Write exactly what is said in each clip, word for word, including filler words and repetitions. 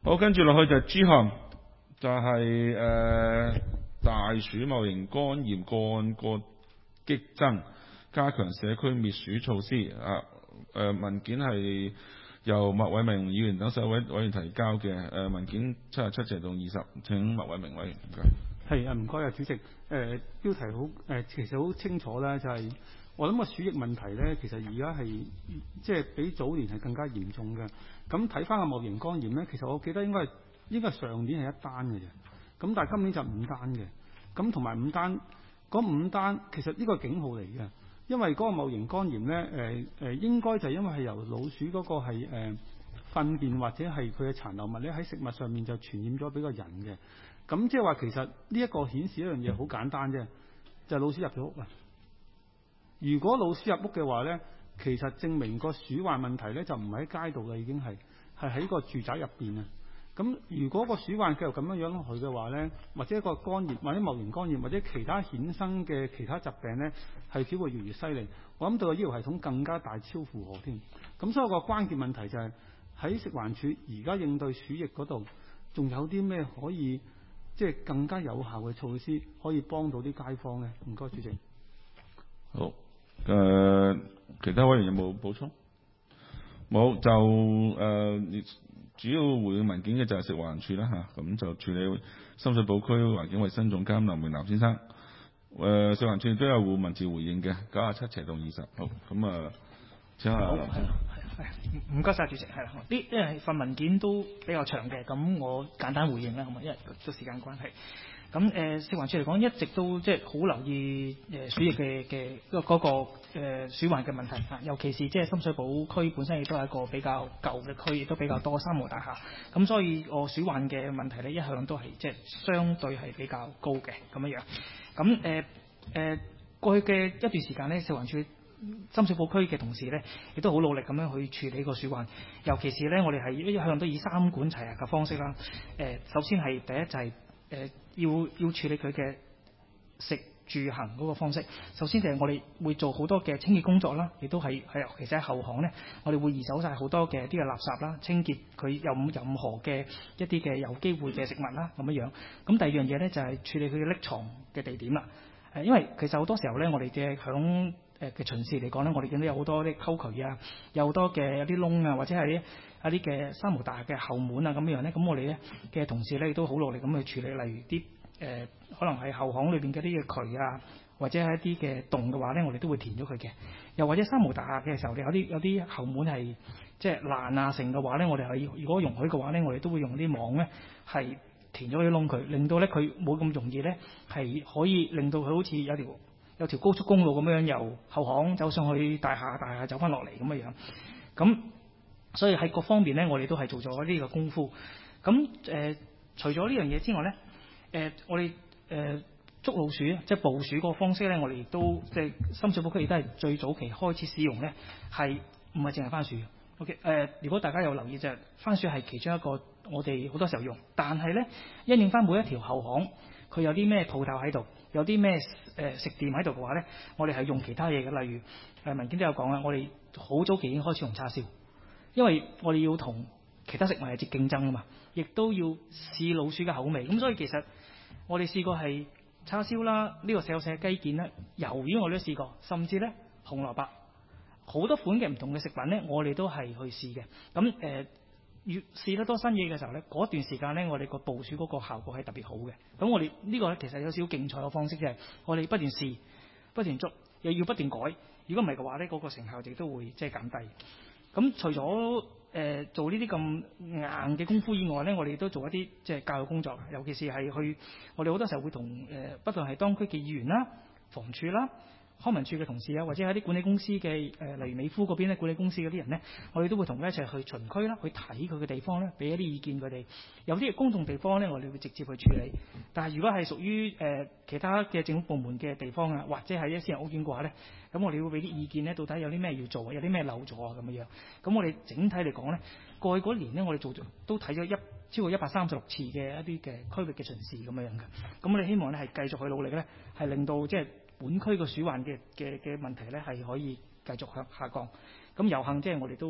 好，跟住落去就係 G 項，就係、是、誒、呃、大鼠戊型肝炎個案個激增，加強社區滅鼠措施。啊，誒、呃、文件係由麥偉明議員等四位委員提交嘅。誒、呃、文件七十七謝到二十，請麥偉明委員。唔該。 係啊，唔該啊，主席。誒、呃、標題好誒、呃，其實好清楚啦，就係、是、我諗個鼠疫問題咧，其實而家係即係比早年係更加嚴重嘅。咁睇翻個戊型肝炎咧，其實我記得應該係應該係上年係一單嘅啫。咁但係今年就五單嘅。咁同埋五單嗰五單其實呢個警號嚟嘅，因為嗰個戊型肝炎咧誒誒應該就係因為係由老鼠嗰個係誒、呃、糞便或者係佢嘅殘留物咧喺食物上面就傳染咗俾個人嘅。咁即係話其實呢一個顯示一樣嘢好簡單啫，就係、是、老鼠入咗屋啊！如果老鼠入屋嘅話咧，其實證明個鼠患問題咧就唔喺街度啦，已經係係喺個住宅入邊啊！咁如果個鼠患繼續咁樣樣落去嘅話咧，或者一個肝炎或者戊型肝炎或者其他衍生嘅其他疾病咧，係只會越嚟越犀利。我諗到個醫療系統更加大超負荷添。咁所以個關鍵問題就係、是、喺食環署而家應對鼠疫嗰度，仲有啲咩可以即係更加有效嘅措施，可以幫到啲街坊咧？唔該，主席。 好，誒、呃，其他委員有冇補充？冇就誒。呃主要回應文件嘅就係食環署啦嚇，咁就處理深水埗區環境衞生總監林榮南先生。誒、呃，食環署都有回文字回應嘅，九十七謝到二十。好，咁啊，請下。 好，係係唔該晒主席，係啦，呢因為份文件都比較長嘅，咁我簡單回應啦，好嘛？因為都時間關係。咁誒、呃，食環署嚟講，一直都即係好留意誒、呃、鼠疫嘅嘅嗰個誒、呃、鼠患嘅問題啊，尤其是即係深水埗區本身亦都係一個比較舊嘅區，亦都比較多三無大廈，咁所以個鼠患嘅問題咧，一向都係即係相對係比較高嘅咁樣樣。咁誒誒過去嘅一段時間咧，食環署深水埗區嘅同事咧，亦都好努力咁樣去處理個鼠患，尤其是咧，我哋係一向都以三管齊下嘅方式啦。誒、呃，首先係第一就係、是。誒、呃、要要處理佢嘅食住行嗰個方式，首先就係我哋會做好多嘅清潔工作啦，亦都係係尤其是喺後巷咧，我哋會移走晒好多嘅啲嘅垃圾啦，清潔佢有任何嘅一啲嘅有機會嘅食物啦咁樣樣。咁第二樣嘢咧就係、是、處理佢嘅匿藏嘅地點啦。誒、呃，因為其實好多時候咧，我哋嘅響誒嘅巡視嚟講咧，我哋見到有好多啲溝渠啊，有好多嘅一啲窿啊，或者係一啲嘅三無大廈嘅後門啊咁樣咧，咁我哋咧嘅同事咧亦都好努力咁去處理，例如啲誒、呃、可能係後巷裏邊嘅啲嘅渠啊，或者係一啲嘅洞嘅話咧，我哋都會填咗佢嘅。又或者三無大廈嘅時候，你有啲有啲後門係即係爛啊成嘅話咧，我哋係如果容許嘅話咧，我哋都會用啲網咧係填咗啲窿佢，令到咧佢冇咁容易咧係可以令到佢好似有條有條高速公路咁樣由後巷走上去大廈，大廈走翻落嚟咁嘅樣。咁所以喺各方面咧，我哋都係做咗呢個功夫。咁誒、呃，除咗呢樣嘢之外咧，誒、呃、我哋誒、呃、捉老鼠即係捕鼠個方式咧，我哋亦都即係深水埗區亦都係最早期開始使用咧，係唔係淨係番薯 ？OK 誒、呃，如果大家有留意就係、是、番薯係其中一個我哋好多時候用，但係咧因應翻每一條後巷，佢有啲咩鋪頭喺度，有啲咩誒食店喺度嘅話咧，我哋係用其他嘢嘅，例如誒、呃、文件都有講啦，我哋好早期已經開始用叉燒，因為我哋要同其他食物係接競爭啊嘛，亦都要試老鼠嘅口味，咁所以其實我哋試過係叉燒啦，呢、這個細細嘅雞件咧，魷魚我哋都試過，甚至咧紅蘿蔔好多款嘅唔同嘅食品咧，我哋都係去試嘅。咁誒、呃、越試得多新嘢嘅時候咧，嗰段時間咧，我哋個捕鼠嗰個效果係特別好嘅。咁我哋呢個咧其實有少少競賽嘅方式，就係我哋不斷試、不斷捉，又要不斷改。如果唔係嘅話咧，嗰、那個成效亦都會即係減低。咁除咗誒、呃、做呢啲咁硬嘅功夫以外咧，我哋都做一啲即係教育工作，尤其是係去我哋好多時候會同誒、呃，不論係當區嘅議員啦、房署啦、康文署嘅同事啊，或者係啲管理公司嘅誒、呃，例如美孚嗰邊咧管理公司嗰啲人咧，我哋都會同佢一齊去巡區啦，去睇佢嘅地方咧，俾一啲意見佢哋。有啲公眾地方咧，我哋會直接去處理。但係如果係屬於誒其他嘅政府部門嘅地方啊，或者係一私人屋苑嘅話咧，咁我哋會俾啲意見咧，到底有啲咩要做，有啲咩漏咗啊咁樣樣。咁我哋整體嚟講咧，過去嗰年咧，我哋做咗都睇咗一超過一百三十六次嘅一啲嘅區域嘅巡視咁樣樣嘅。咁我哋希望咧係繼續去努力咧，係令到即係本區個鼠患嘅嘅嘅問題咧係可以繼續向下降。咁有幸即係我哋都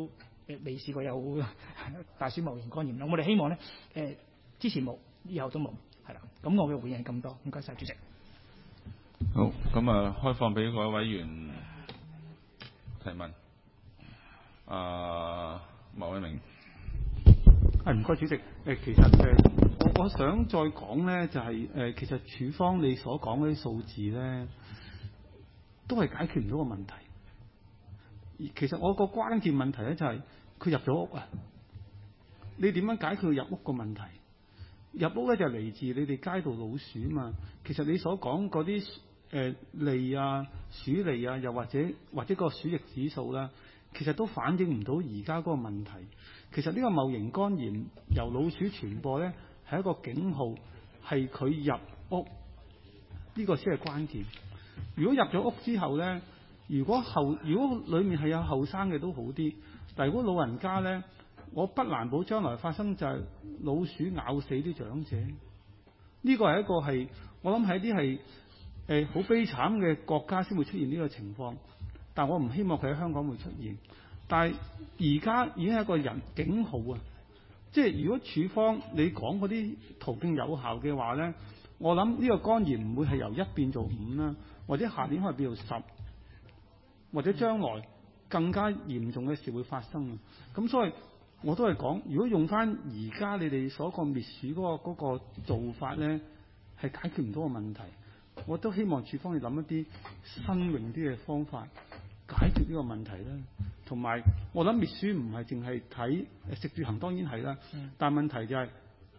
誒未試過有大鼠戊型肝炎啦。我哋希望咧誒、呃、之前冇，以後都冇，係啦。咁我嘅回應係咁多，唔該晒主席。 好，咁啊，開放俾各位委員提問。啊，麥偉明。 係唔該主席。誒、呃，其實誒、呃，我我想再講咧，就係、是、誒、呃，其實處方你所講嗰啲數字咧，都係解決唔到個問題。其實我個關鍵問題咧就係、是、佢入咗屋啊！你點樣解決入屋個問題？入屋咧就嚟自你哋街道老鼠啊嘛。其實你所講嗰啲誒痢啊、鼠痢啊，又或者或者個鼠疫指數啦，其實都反映唔到而家嗰個問題。其實呢個戊型肝炎由老鼠傳播咧係一個警號，係佢入屋呢、呢個先係關鍵。如果入咗屋之後咧，如果後如果裡面係有後生嘅都好啲，但係如果老人家咧，我不難保將來發生就係老鼠咬死啲長者。呢、呢個係一個係我諗係啲係誒好悲慘嘅國家先會出現呢個情況，但我唔希望佢喺香港會出現。但係而家已經係一個人警號啊！即係如果處方你講嗰啲途徑有效嘅話咧，我諗呢個肝炎唔會係由一變做五啦，或者下年可能變做十，或者將來更加嚴重嘅事會發生啊！咁所以我都係講，如果用翻而家你哋所講滅鼠嗰個嗰個做法咧，係解決唔到個問題。我都希望處方要諗一啲新穎啲嘅方法解決呢個問題啦。同埋我諗滅鼠唔係淨係睇食住行，當然係啦。嗯、但係問題就係、是、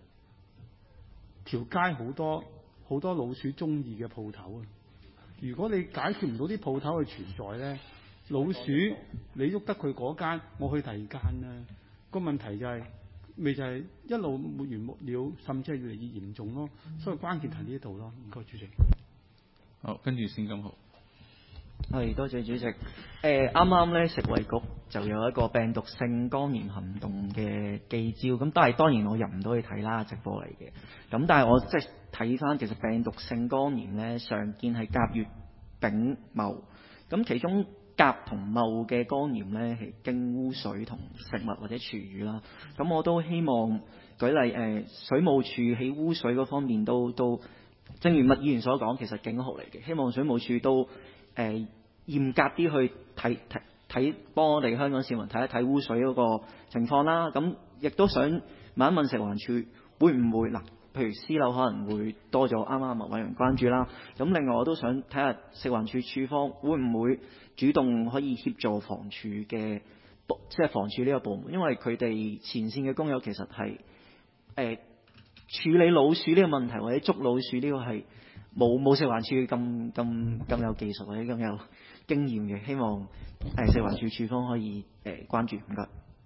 條街好多好多老鼠中意嘅鋪頭啊！如果你解決唔到啲鋪頭嘅存在咧，老鼠你喐得佢嗰間，我去第二間啦。個問題就係、是、咪就係一路沒完沒了，甚至係越嚟越嚴重咯。嗯、所以關鍵係呢度咯。唔該主席。 好，跟住先金豪。 係，多謝主席。誒、呃，啱啱咧食衞局就有一個病毒性肝炎行動嘅記招，咁但係當然我入唔到去睇啦，直播嚟嘅。咁但係我即係睇翻，其實病毒性肝炎咧常見係甲、乙、丙、戊。咁其中甲同戊嘅肝炎咧係經污水同食物或者廚餘啦。咁我都希望舉例誒、呃，水務署喺污水嗰方面都都，正如麥議員所講，其實警號嚟嘅。希望水務署都誒、呃、嚴格啲去睇睇睇，幫我哋香港市民睇一睇污水嗰個情況啦。咁亦都想問一問食環署會唔會嗱，譬如私樓可能會多咗，啱啱麥委員關注啦。咁另外我都想睇下食環署署方會唔會主動可以協助房署嘅，即係房署呢個部門，因為佢哋前線嘅工友其實係誒、呃、處理老鼠呢個問題或者捉老鼠呢個係冇冇食環署咁咁咁有技術或者咁有經驗嘅，希望誒食環署署方可以誒、呃、關注，唔該。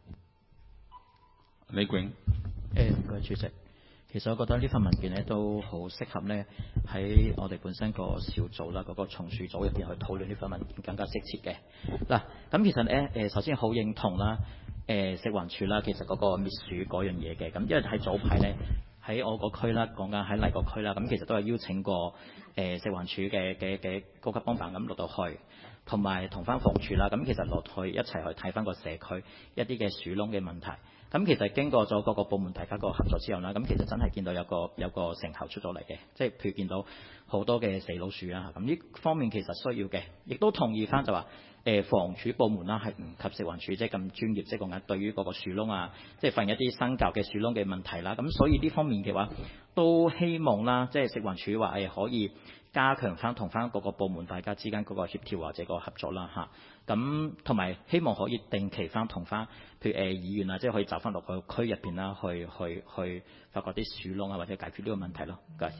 李炯。 誒唔該主席，其實我覺得呢份文件咧都好適合咧喺我哋本身個小組啦，嗰、那個松樹組入邊去討論呢份文件更加適切嘅。嗱，咁其實咧誒首先好認同啦，誒、呃、食環署啦，其實嗰個滅鼠嗰樣嘢嘅，咁因為喺早排咧喺我個區啦，講緊喺荔角區啦，咁其實都係邀請過誒、呃、食環署嘅嘅嘅高級幫辦咁落到去，同埋同翻房署啦，咁其實落去一齊去睇翻個社區一啲嘅鼠窿嘅問題。咁其實經過咗各個部門大家個合作之後啦，咁其實真係見到有個有個成效出咗嚟嘅，即係譬如見到好多嘅死老鼠啦，咁呢方面其實需要嘅，亦都同意翻就話誒房署部門啦係唔及食環署即係咁專業，即係講緊對於嗰個樹窿啊，即係發現一啲新舊嘅樹窿嘅問題啦，咁所以呢方面嘅話都希望啦，即係食環署話誒可以加強翻同翻各個部門大家之間嗰個協調或者個合作啦嚇。咁同埋希望可以定期翻同翻，譬如誒、呃、議員啊，即係可以走翻落個區入邊啦，去去去發覺啲樹窿啊，或者解決呢個問題咯。唔該。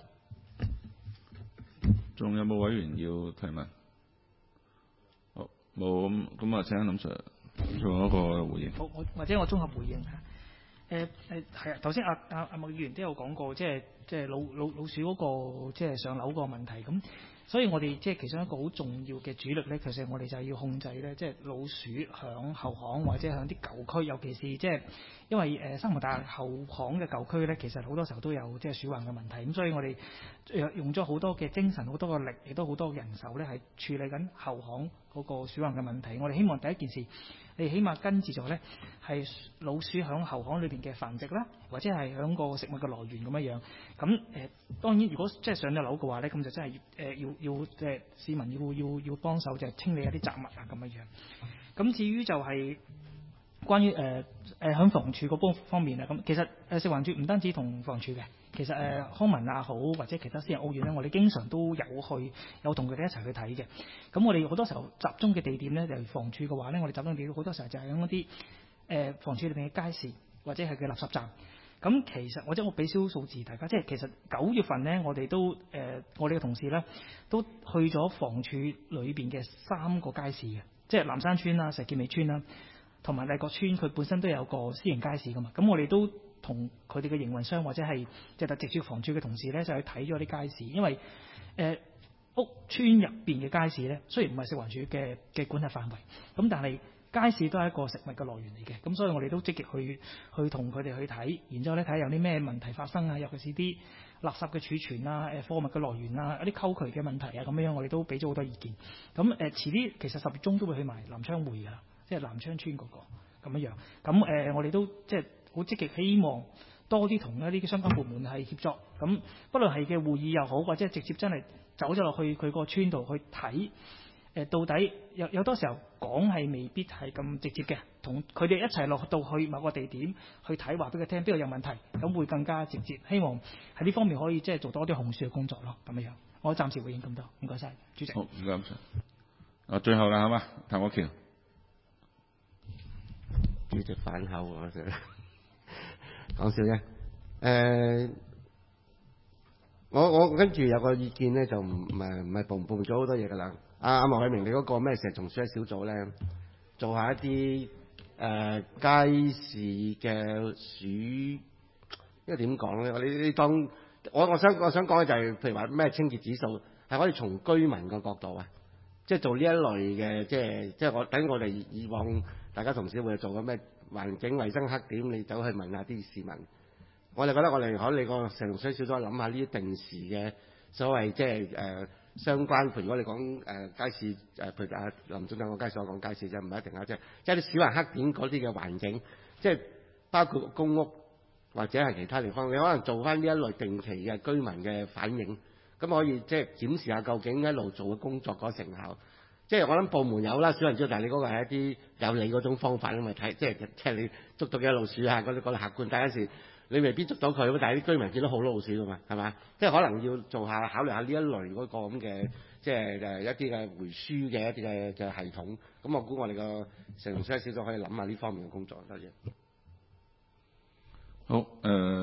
仲有冇委員要提問？好，冇咁咁啊，請林 Sir 做一個回應。 好，我或者我綜合回應下。誒誒係啊，頭先阿阿阿麥議員都有講過，即係即係老老老鼠嗰、那個即係上樓個問題咁。所以我哋即係其中一個好重要嘅主力咧，其實我哋就係要控制咧，即係老鼠響後巷或者響啲舊區，尤其是即係因為誒生活大後巷嘅舊區咧，其實好多時候都有即係鼠患嘅問題。咁所以我哋用咗好多嘅精神、好多嘅力，亦都好多嘅人手咧，係處理緊後巷嗰個鼠患嘅問題。我哋希望第一件事你起碼根治咗咧係老鼠響喉腔裏邊嘅繁殖啦，或者係響個食物嘅來源咁樣樣。咁誒、呃、當然如果即係上咗樓嘅話咧，咁就真係誒、呃、要要即係市民要要要幫手就係清理一啲雜物啊咁樣樣。咁至於就係關於誒誒響房署嗰方方面啊，咁其實誒、呃、食環署唔單止同房署嘅，其實誒、呃、康文啊好或者其他私人屋苑咧，我哋經常都有去有同佢哋一齊去睇嘅。咁我哋好多時候集中嘅地點咧，就係房署嘅話咧，我哋集中嘅地點好多時候就係喺嗰啲誒房署裏邊嘅街市或者係嘅垃圾站。咁其實或者我俾少少數字大家，即係其實九月份咧，我哋都誒、呃、我哋嘅同事咧都去咗房署裏邊嘅三個街市嘅，即係南山村啦、石硤尾村啦。同埋麗閣村佢本身都有個私營街市噶嘛，咁我哋都同佢哋嘅營運商或者係即係直接房署嘅同事咧，就去睇咗啲街市，因為誒、呃、屋村入邊嘅街市咧，雖然唔係食環署嘅嘅管轄範圍，咁但係街市都係一個食物嘅來源嚟嘅，咁所以我哋都積極去去同佢哋去睇，然之後咧睇下有啲咩問題發生啊，尤其是啲垃圾嘅儲存啊、誒貨物嘅來源啊、一啲溝渠嘅問題啊咁樣，我哋都俾咗好多意見。咁誒、呃、遲啲其實十月中都會去埋南昌會㗎啦。即係南昌村嗰、那個咁樣樣，咁誒、呃、我哋都即係好積極，希望多啲同一啲相關部門係協作。咁不論係嘅會議又好，或者直接真係走咗落去佢個村度去睇，誒、呃、到底有有多時候講係未必係咁直接嘅，同佢哋一齊落到去某個地點去睇，話俾佢聽邊度有問題，咁會更加直接。希望喺呢方面可以即係做多啲紅樹嘅工作咯，咁樣樣。我暫時回應咁多，唔該晒，主席。 好，唔該晒。啊，最後啦，係嘛，譚國僑。 主席反口我就講笑啫。誒、呃，我我跟住有個意見咧，就唔唔係唔係部部門做好多嘢㗎啦。阿阿莫偉明，你嗰個咩蛇蟲鼠小組咧，做下一啲誒、呃、街市嘅鼠，因為點講咧？你你當我我想我想講嘅就係、是，譬如話咩清潔指數係可以從居民個角度啊，即係做呢一類嘅，即係即係我等我哋以往。大家同事會做個咩環境衞生黑點，你走去問下啲市民。我哋覺得我哋可你個蛇蟲鼠小組諗下呢啲定時嘅所謂即係誒相關。譬如如果你講誒、呃、街市誒、呃，譬如阿林總長個街市，我講街市啫，唔係一定啊，即係即係啲小環黑點嗰啲嘅環境，即係包括公屋或者係其他地方，你可能做翻呢一類定期嘅居民嘅反應，咁可以即係檢視下究竟一路做嘅工作嗰成效。即係我諗部門有啦，少人知道，但係你嗰個係一啲有你嗰種方法咁咪睇，即係即係你捉到幾多老鼠啊？嗰啲嗰啲客觀，但係有時你未必捉到佢，但係啲居民見到好多老鼠㗎嘛，係嘛？即係可能要做下考慮下呢一類嗰個咁嘅，即係誒一啲嘅回輸嘅一啲嘅嘅系統。咁我估我哋個蛇蟲鼠小組可以諗下呢方面嘅工作。多謝。 好誒，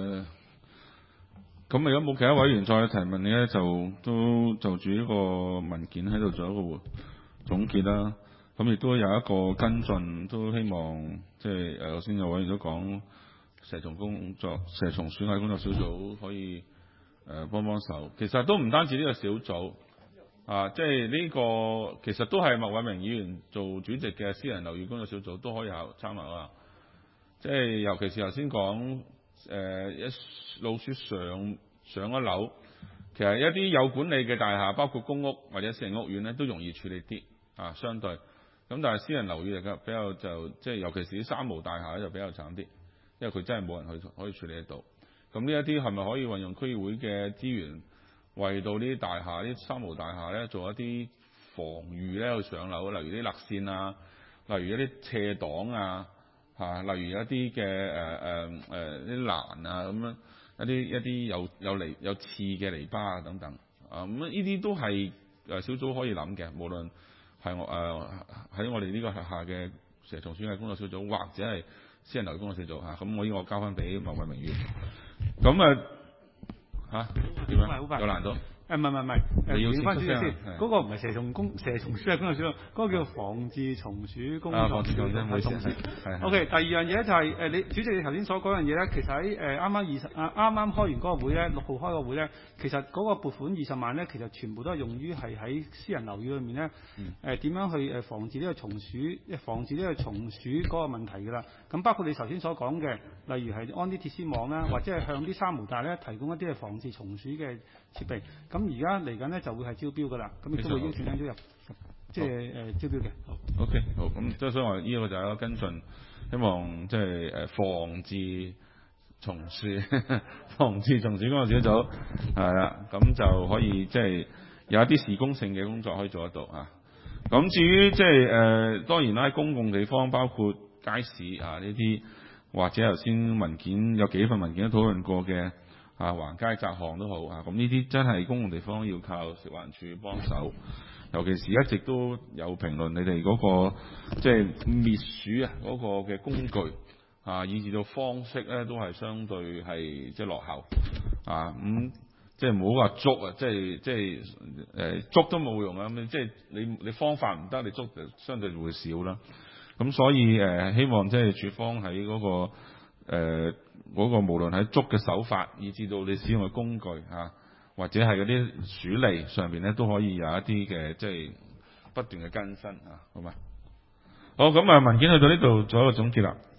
咁、呃、如果冇其他委員再提問咧，就都就住呢個文件喺度做一個會總結啦，咁亦都有一個跟進，都希望即係誒頭先有委員都講蛇蟲工作、蛇蟲鼠喺工作小組可以誒、呃、幫幫手。其實都唔單止呢個小組啊，即係呢個其實都係麥偉明議員做主席嘅私人樓宇工作小組都可以考參考啊。即係尤其是頭先講誒一老鼠上上一樓，其實一啲有管理嘅大廈，包括公屋或者私人屋苑咧，都容易處理啲。啊，相對咁，但係私人樓宇嚟嘅比較就即係，尤其是啲三無大廈咧就比較慘啲，因為佢真係冇人去可以處理得到。咁呢一啲係咪可以運用區議會嘅資源，為到呢啲大廈、啲三無大廈咧做一啲防禦咧去上樓，例如啲勒線啊，例如一啲斜擋啊，嚇、啊，例如一啲嘅誒誒誒啲欄啊咁樣，一啲一啲有有籬有刺嘅籬笆啊等等啊，咁呢啲都係誒小組可以諗嘅，無論。係我誒喺、呃、我哋呢個下嘅蛇蟲鼠嘅工作小組，或者係私人樓宇工作小組嚇，咁、啊、我呢個交翻俾麥偉明議員。咁啊嚇點樣？有難度。誒唔係唔係唔係，你要先翻主席先。嗰個唔係蛇蟲工蛇蟲鼠嘅工作小組，嗰、那個叫防治蟲鼠工作小組。啊，防治蟲鼠唔好意思。係。O K，第二樣嘢咧就係、是、誒你主席你頭先所講樣嘢咧，其實喺誒啱啱二十啊啱啱開完嗰個會咧，六號開個會咧，其實嗰個撥款二十萬咧，其實全部都係用於係喺私人樓宇裏面咧，誒點、嗯呃、樣去誒防治呢個蟲鼠，防治呢個蟲鼠嗰個問題㗎啦。咁包括你頭先所講嘅，例如係安啲鐵絲網啦，或者係向啲三無大咧提供一啲係防治蟲鼠嘅設備。咁而家嚟緊咧就會係招標㗎啦，咁亦都會邀請咗入。 即係誒招標嘅。好 OK， 好，咁即係所以話呢個就係一個跟進，希望即係誒防治蟲鼠，防治蟲鼠嗰個小組係啦，咁就可以即係有一啲事工性嘅工作可以做得到啊。咁至於即係誒當然啦，喺公共地方包括街市啊呢啲，或者頭先文件有幾份文件都討論過嘅啊橫街窄巷都好啊，咁呢啲真係公共地方要靠食環署幫手。尤其是一直都有評論你哋嗰個即係滅鼠啊嗰個嘅工具啊，以至到方式咧都係相對係即係落後啊，咁即係唔好話捉啊，即係即係誒捉都冇用啊，咁即係你你方法唔得，你捉就相對會少啦。咁所以誒希望即係署方喺嗰個誒嗰個無論喺捉嘅手法，以至到你使用嘅工具啊，或者係嗰啲鼠餌上面咧，都可以有一啲嘅即係不斷嘅更新啊，好嘛？好，咁啊文件去到呢度做一個總結啦。